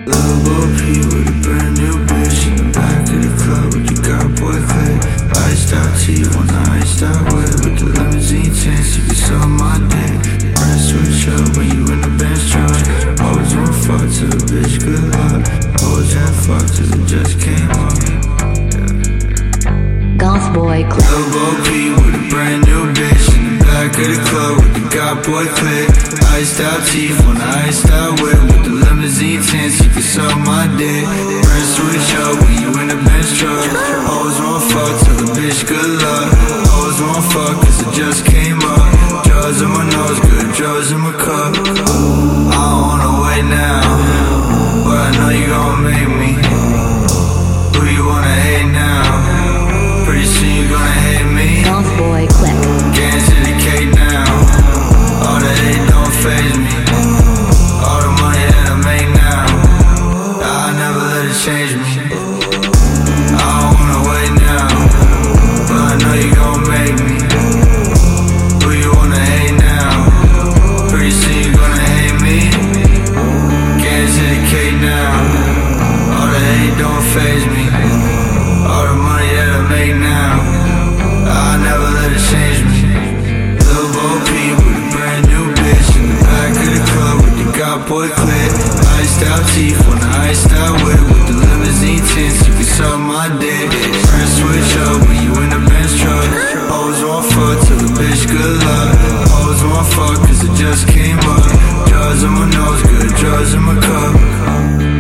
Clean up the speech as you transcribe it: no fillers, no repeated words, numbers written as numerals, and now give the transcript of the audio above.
Lil Bo P with a brand new bitch in the back of the club with the got boy click. Iced out T on the iced out whip with the limousine tints. You can suck my dick. Press switch up when you in the Benz truck. Always wanna fuck till the bitch good luck. Always wanna fuck till it just came up. Goth Boy Click. Lil Bo P with a brand new bitch in the back of the club with the got boy click. Iced out teeth on the iced out whip with the limousine tints. You can suck my dick. Press switch up when you in the Benz truck. Always wanna fuck till the bitch good luck. Always wanna fuck cause it just came up. Drugs in my nose, good drugs in my cup. I don't wanna wait now, but I know you gon' make me. Who you wanna hate now? Pretty soon you gonna hate me. Goth Boy Click. Getting to the cake now. All the hate don't faze me. All the money that I make now, I never let it change me. I don't wanna wait now, but I know you gon' make me. Who you wanna hate now? Pretty soon you gonna hate me. Getting to the cake now. All the hate don't faze me. All the money that I make now, I never let it change me. Lil Bo P with a brand new bitch in the back of the club with the got boy clip. Iced out teeth on the iced out whip with the limousine tints. You can suck my dick. Press switch up when you in the Benz truck. Always wanna fuck till the bitch good luck. Always wanna fuck cause it just came up. Drugs in my nose, good drugs in my cup.